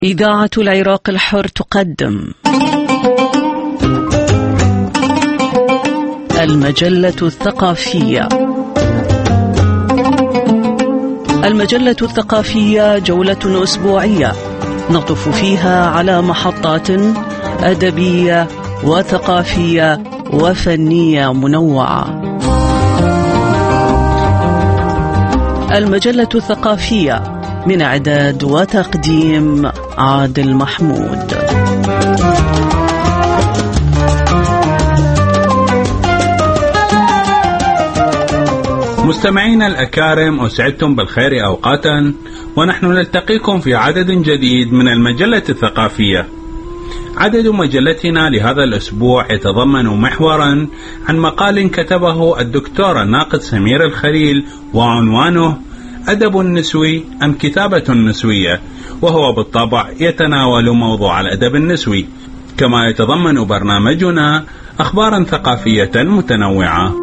إذاعة العراق الحر تقدم المجلة الثقافية. المجلة الثقافية جولة أسبوعية نطف فيها على محطات أدبية وثقافية وفنية منوعة. المجلة الثقافية من إعداد وتقديم عادل محمود. مستمعين الأكارم، أسعدتم بالخير أوقاتا، ونحن نلتقيكم في عدد جديد من المجلة الثقافية. عدد مجلتنا لهذا الأسبوع يتضمن محورا عن مقال كتبه الدكتور الناقد سمير الخليل، وعنوانه أدب نسوي أم كتابة نسوية، وهو بالطبع يتناول موضوع الأدب النسوي، كما يتضمن برنامجنا أخبارا ثقافية متنوعة.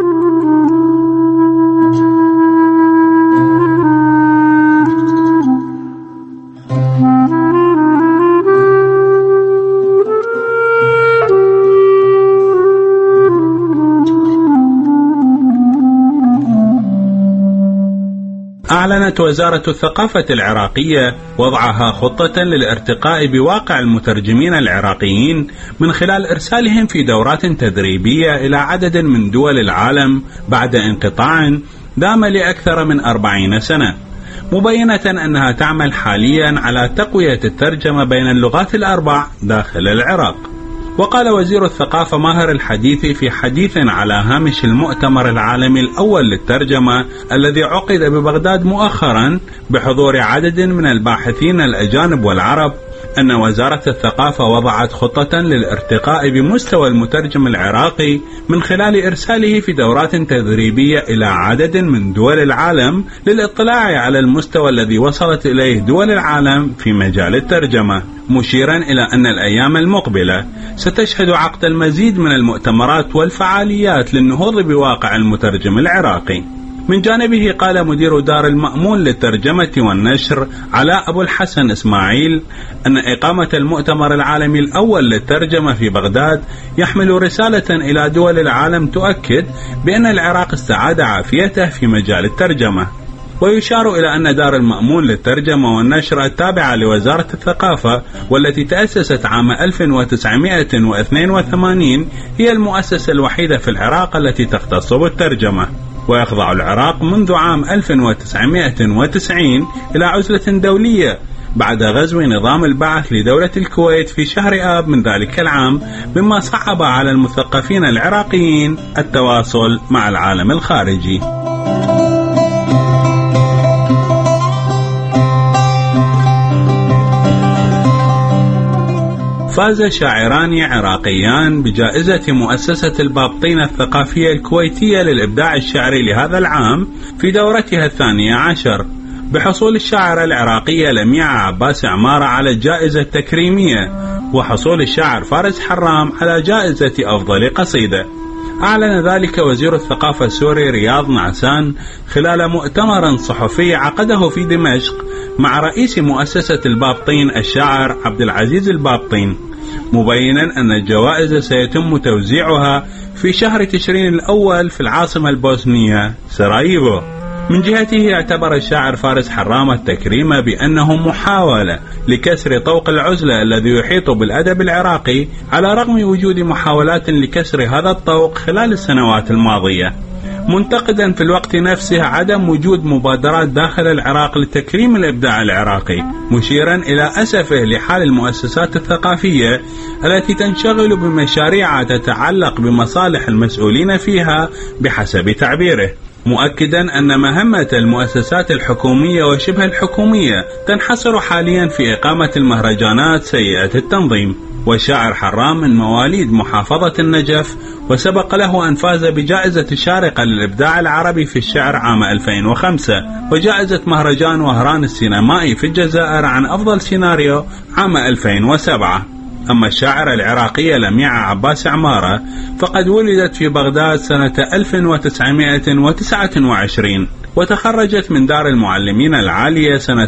أعلنت وزارة الثقافة العراقية وضعها خطة للارتقاء بواقع المترجمين العراقيين من خلال إرسالهم في دورات تدريبية إلى عدد من دول العالم بعد انقطاع دام لأكثر من 40 سنة، مبينة أنها تعمل حاليا على تقوية الترجمة بين اللغات الأربع داخل العراق. وقال وزير الثقافة ماهر الحديثي في حديث على هامش المؤتمر العالمي الأول للترجمة الذي عقد ببغداد مؤخرا بحضور عدد من الباحثين الأجانب والعرب أن وزارة الثقافة وضعت خطة للارتقاء بمستوى المترجم العراقي من خلال إرساله في دورات تدريبية إلى عدد من دول العالم للاطلاع على المستوى الذي وصلت إليه دول العالم في مجال الترجمة، مشيرا إلى أن الأيام المقبلة ستشهد عقد المزيد من المؤتمرات والفعاليات للنهوض بواقع المترجم العراقي. من جانبه قال مدير دار المأمون للترجمة والنشر علاء أبو الحسن إسماعيل أن إقامة المؤتمر العالمي الأول للترجمة في بغداد يحمل رسالة إلى دول العالم تؤكد بأن العراق استعاد عافيته في مجال الترجمة. ويشار إلى أن دار المأمون للترجمة والنشر التابعة لوزارة الثقافة والتي تأسست عام 1982 هي المؤسسة الوحيدة في العراق التي تختص بالترجمة، ويخضع العراق منذ عام 1990 إلى عزلة دولية بعد غزو نظام البعث لدولة الكويت في شهر آب من ذلك العام، مما صعب على المثقفين العراقيين التواصل مع العالم الخارجي. فاز شاعران عراقيان بجائزة مؤسسة البابطين الثقافية الكويتية للإبداع الشعري لهذا العام في دورتها 12، بحصول الشاعرة العراقية لميعة عباس عمارة على الجائزة التكريمية، وحصول الشاعر فارس حرام على جائزة أفضل قصيدة. أعلن ذلك وزير الثقافة السوري رياض نعسان خلال مؤتمر صحفي عقده في دمشق مع رئيس مؤسسة البابطين الشاعر عبد العزيز البابطين، مبينا أن الجوائز سيتم توزيعها في شهر تشرين الأول في العاصمة البوسنية سراييفو. من جهته اعتبر الشاعر فارس حرام التكريم بأنه محاولة لكسر طوق العزلة الذي يحيط بالأدب العراقي، على رغم وجود محاولات لكسر هذا الطوق خلال السنوات الماضية، منتقدا في الوقت نفسه عدم وجود مبادرات داخل العراق لتكريم الإبداع العراقي، مشيرا إلى أسفه لحال المؤسسات الثقافية التي تنشغل بمشاريع تتعلق بمصالح المسؤولين فيها بحسب تعبيره، مؤكدا أن مهمة المؤسسات الحكومية وشبه الحكومية تنحصر حاليا في إقامة المهرجانات سيئة التنظيم. والشاعر حرام من مواليد محافظة النجف، وسبق له أن فاز بجائزة الشارقة للإبداع العربي في الشعر عام 2005، وجائزة مهرجان وهران السينمائي في الجزائر عن أفضل سيناريو عام 2007. أما الشاعرة العراقية لميعة عباس عمارة فقد ولدت في بغداد سنة 1929، وتخرجت من دار المعلمين العالية سنة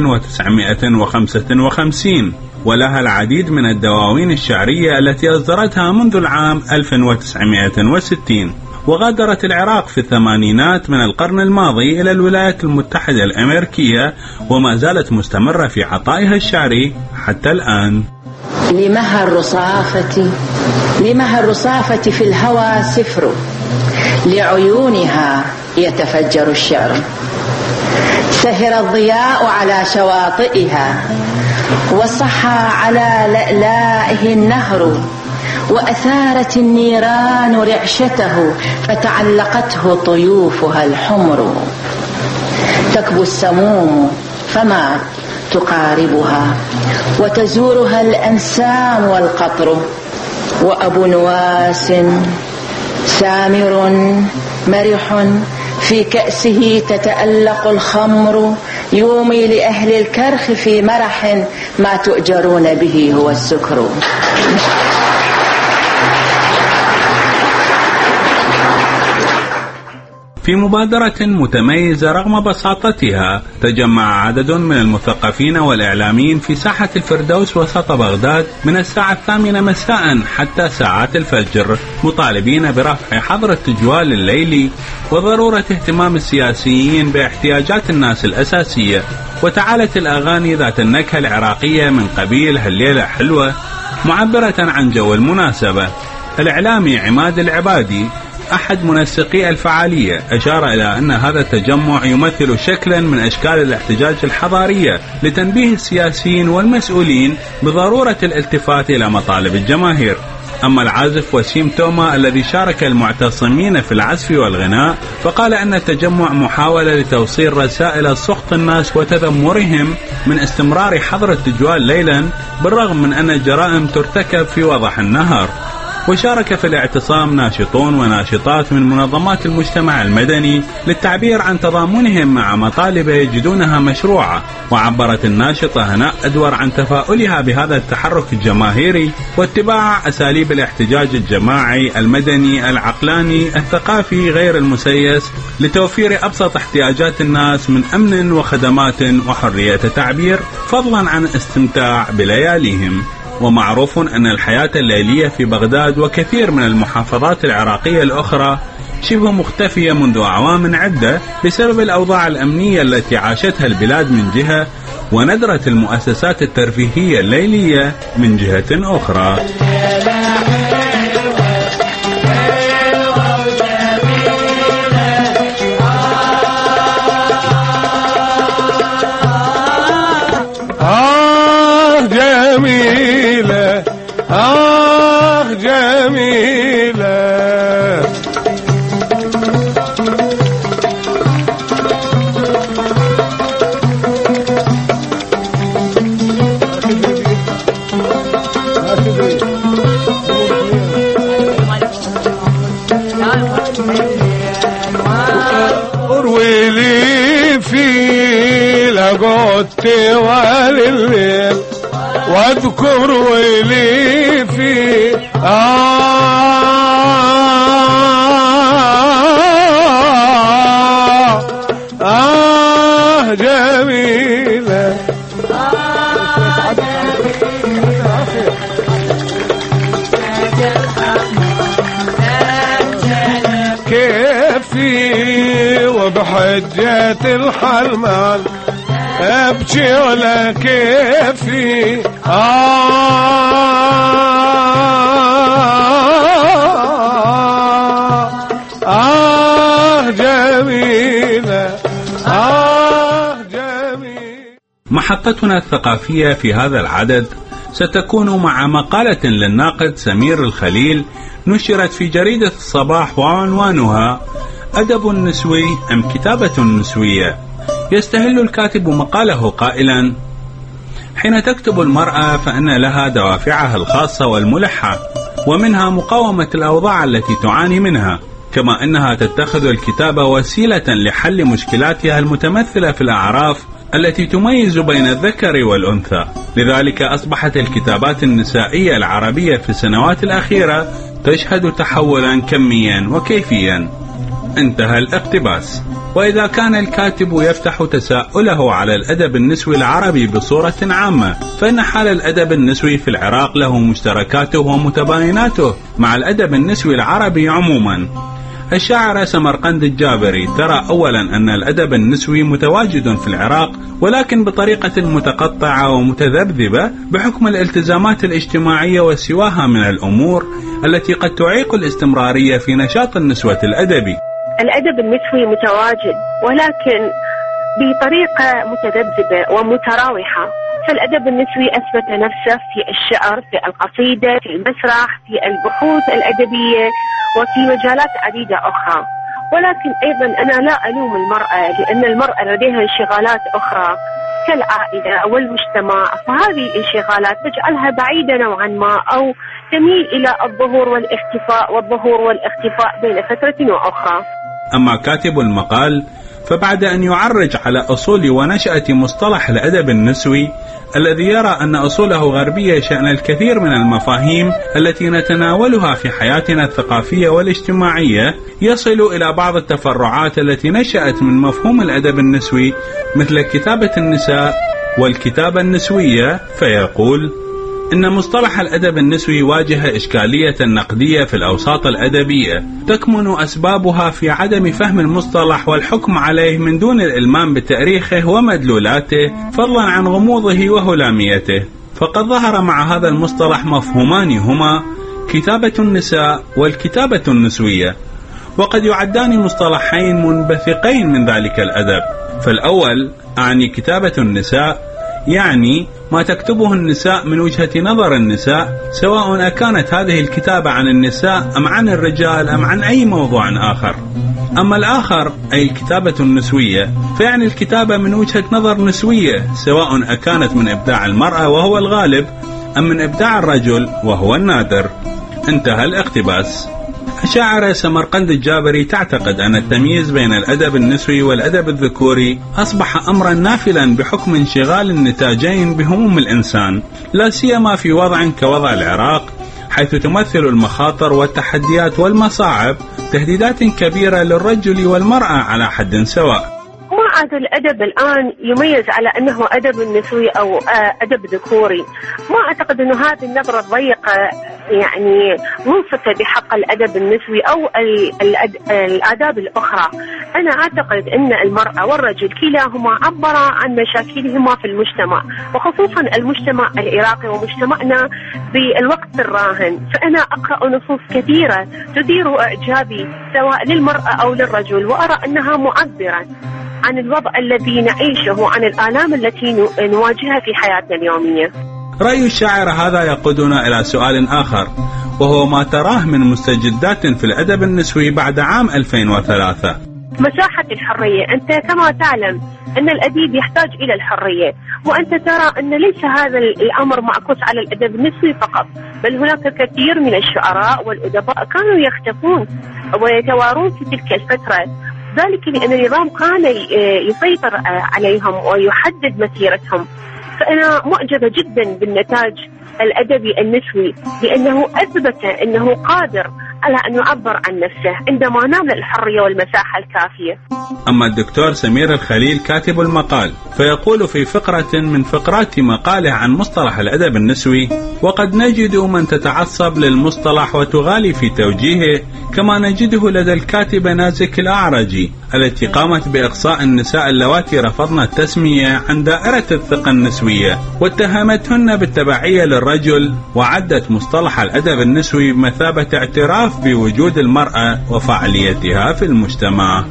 1955، ولها العديد من الدواوين الشعرية التي أصدرتها منذ العام 1960. وغادرت العراق في الثمانينات من القرن الماضي إلى الولايات المتحدة الأمريكية، وما زالت مستمرة في عطائها الشعري حتى الآن. لمها الرصافة في الهوى سفر، لعيونها يتفجر الشعر. سهر الضياء على شواطئها، وصحى على لألائه النهر، وأثارت النيران رعشته، فتعلقته طيوفها الحمر. تكبو السموم فما تقاربها، وتزورها الأنسام والقطر. وأبو نواس سامر مرح، في كأسه تتألق الخمر، يومي لأهل الكرخ في مرح، ما تؤجرون به هو السكر. في مبادرة متميزة رغم بساطتها، تجمع عدد من المثقفين والإعلاميين في ساحة الفردوس وسط بغداد من الساعة 8 مساء حتى ساعات الفجر، مطالبين برفع حظر التجوال الليلي وضرورة اهتمام السياسيين باحتياجات الناس الأساسية. وتعالت الأغاني ذات النكهة العراقية من قبيل هالليلة حلوة، معبرة عن جو المناسبة. الإعلامي عماد العبادي أحد منسقي الفعالية أشار إلى أن هذا التجمع يمثل شكلا من أشكال الاحتجاج الحضارية لتنبيه السياسيين والمسؤولين بضرورة الالتفات إلى مطالب الجماهير. أما العازف وسيم توما الذي شارك المعتصمين في العزف والغناء، فقال أن التجمع محاولة لتوصيل رسائل سخط الناس وتذمرهم من استمرار حظر التجوال ليلا، بالرغم من أن الجرائم ترتكب في وضح النهار. وشارك في الاعتصام ناشطون وناشطات من منظمات المجتمع المدني للتعبير عن تضامنهم مع مطالب يجدونها مشروعة. وعبرت الناشطة هناء أدور عن تفاؤلها بهذا التحرك الجماهيري واتباع أساليب الاحتجاج الجماعي المدني العقلاني الثقافي غير المسيس لتوفير أبسط احتياجات الناس من أمن وخدمات وحرية تعبير، فضلا عن الاستمتاع بلياليهم. ومعروف أن الحياة الليلية في بغداد وكثير من المحافظات العراقية الأخرى شبه مختفية منذ أعوام عدة بسبب الأوضاع الأمنية التي عاشتها البلاد من جهة، وندرة المؤسسات الترفيهية الليلية من جهة أخرى. جميلة جميلة اروي لي في لقوتي والليل، واذكر ويلي في جميلة كيفي وبحجة الحرمان ابكي ولا كيفي جميلة جميلة. محطتنا الثقافية في هذا العدد ستكون مع مقالة للناقد سمير الخليل نشرت في جريدة الصباح، وعنوانها أدب نسوي أم كتابة نسوية. يستهل الكاتب مقاله قائلا: حين تكتب المرأة فإن لها دوافعها الخاصة والملحة، ومنها مقاومة الأوضاع التي تعاني منها، كما أنها تتخذ الكتابة وسيلة لحل مشكلاتها المتمثلة في الأعراف التي تميز بين الذكر والأنثى. لذلك أصبحت الكتابات النسائية العربية في السنوات الأخيرة تشهد تحولا كميا وكيفيا. انتهى الاقتباس. وإذا كان الكاتب يفتح تساؤله على الأدب النسوي العربي بصورة عامة، فإن حال الأدب النسوي في العراق له مشتركاته ومتبايناته مع الأدب النسوي العربي عموما. الشاعرة سمرقند الجابري ترى أولا أن الأدب النسوي متواجد في العراق، ولكن بطريقة متقطعة ومتذبذبة بحكم الالتزامات الاجتماعية وسواها من الأمور التي قد تعيق الاستمرارية في نشاط النسوة الأدبي. الأدب النسوي متواجد ولكن بطريقة متذبذبة ومتراوحة. فالأدب النسوي أثبت نفسه في الشعر، في القصيدة، في المسرح، في البحوث الأدبية، وفي مجالات عديدة أخرى. ولكن أيضا أنا لا ألوم المرأة، لأن المرأة لديها انشغالات أخرى كالعائلة والمجتمع، فهذه الانشغالات تجعلها بعيدة نوعا ما أو تميل إلى الظهور والاختفاء بين فترة وأخرى. أما كاتب المقال فبعد أن يعرج على أصول ونشأة مصطلح الأدب النسوي الذي يرى أن أصوله غربية شأن الكثير من المفاهيم التي نتناولها في حياتنا الثقافية والاجتماعية، يصل إلى بعض التفرعات التي نشأت من مفهوم الأدب النسوي مثل كتابة النساء والكتابة النسوية، فيقول إن مصطلح الأدب النسوي واجه إشكالية نقدية في الأوساط الأدبية تكمن أسبابها في عدم فهم المصطلح والحكم عليه من دون الإلمام بتاريخه ومدلولاته، فضلا عن غموضه وهلاميته. فقد ظهر مع هذا المصطلح مفهومان هما كتابة النساء والكتابة النسوية، وقد يعدان مصطلحين منبثقين من ذلك الأدب. فالأول أعني كتابة النساء، يعني ما تكتبه النساء من وجهة نظر النساء، سواء أكانت هذه الكتابة عن النساء أم عن الرجال أم عن أي موضوع آخر. أما الآخر أي الكتابة النسوية فيعني الكتابة من وجهة نظر نسوية، سواء أكانت من إبداع المرأة وهو الغالب أم من إبداع الرجل وهو النادر. انتهى الاقتباس. الشاعرة سمرقند الجابري تعتقد أن التمييز بين الأدب النسوي والأدب الذكوري أصبح أمرا نافلا بحكم انشغال النتاجين بهموم الإنسان، لا سيما في وضع كوضع العراق، حيث تمثل المخاطر والتحديات والمصاعب تهديدات كبيرة للرجل والمرأة على حد سواء. ما عاد الأدب الآن يميز على أنه أدب نسوي أو أدب ذكوري. ما أعتقد أنه هذه النظرة الضيقة يعني منصفة بحق الأدب النسوي أو الآداب الأخرى. أنا أعتقد أن المرأة والرجل كلاهما عبرا عن مشاكلهما في المجتمع، وخصوصا المجتمع العراقي ومجتمعنا بالوقت الراهن. فأنا أقرأ نصوص كثيرة تثير إعجابي سواء للمرأة أو للرجل، وأرى أنها معبرة عن الوضع الذي نعيشه وعن الآلام التي نواجهها في حياتنا اليومية. رأي الشاعر هذا يقودنا إلى سؤال آخر، وهو ما تراه من مستجدات في الأدب النسوي بعد عام 2003. مساحة الحرية. أنت كما تعلم أن الأديب يحتاج إلى الحرية، وأنت ترى أن ليس هذا الأمر معكوس على الأدب النسوي فقط، بل هناك كثير من الشعراء والأدباء كانوا يختفون ويتوارون في تلك الفترة، ذلك لأن النظام كان يسيطر عليهم ويحدد مسيرتهم. فأنا معجبة جدا بالنتاج الأدبي النسوي، لأنه أثبت أنه قادر على أن يعبر عن نفسه عندما نال الحرية والمساحة الكافية. أما الدكتور سمير الخليل كاتب المقال فيقول في فقرة من فقرات مقاله عن مصطلح الأدب النسوي: وقد نجد من تتعصب للمصطلح وتغالي في توجيهه، كما نجده لدى الكاتبة نازك الأعرجي التي قامت بإقصاء النساء اللواتي رفضن التسمية عن دائرة الثقة النسوية، واتهمتهن بالتبعية للرجل، وعدت مصطلح الأدب النسوي بمثابة اعتراف بوجود المرأة وفعاليتها في المجتمع.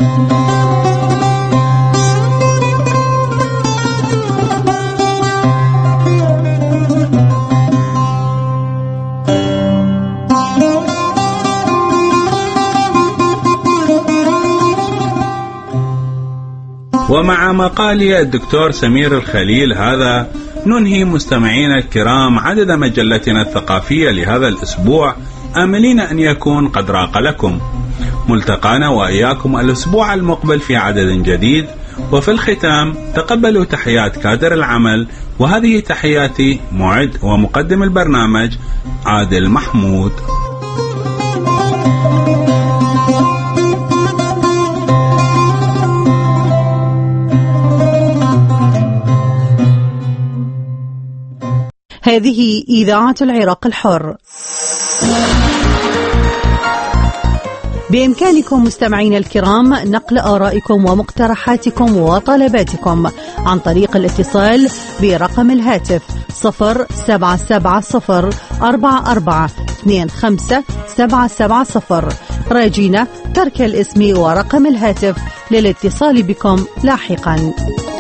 ومع مقال الدكتور سمير الخليل هذا ننهي مستمعينا الكرام عدد مجلتنا الثقافية لهذا الأسبوع، آملين أن يكون قد راق لكم. ملتقانا وإياكم الأسبوع المقبل في عدد جديد، وفي الختام تقبلوا تحيات كادر العمل، وهذه تحياتي معد ومقدم البرنامج عادل محمود. هذه إذاعة العراق الحر. بإمكانكم مستمعين الكرام نقل آرائكم ومقترحاتكم وطلباتكم عن طريق الاتصال برقم الهاتف 077044257770. راجينا ترك الاسم ورقم الهاتف للاتصال بكم لاحقا.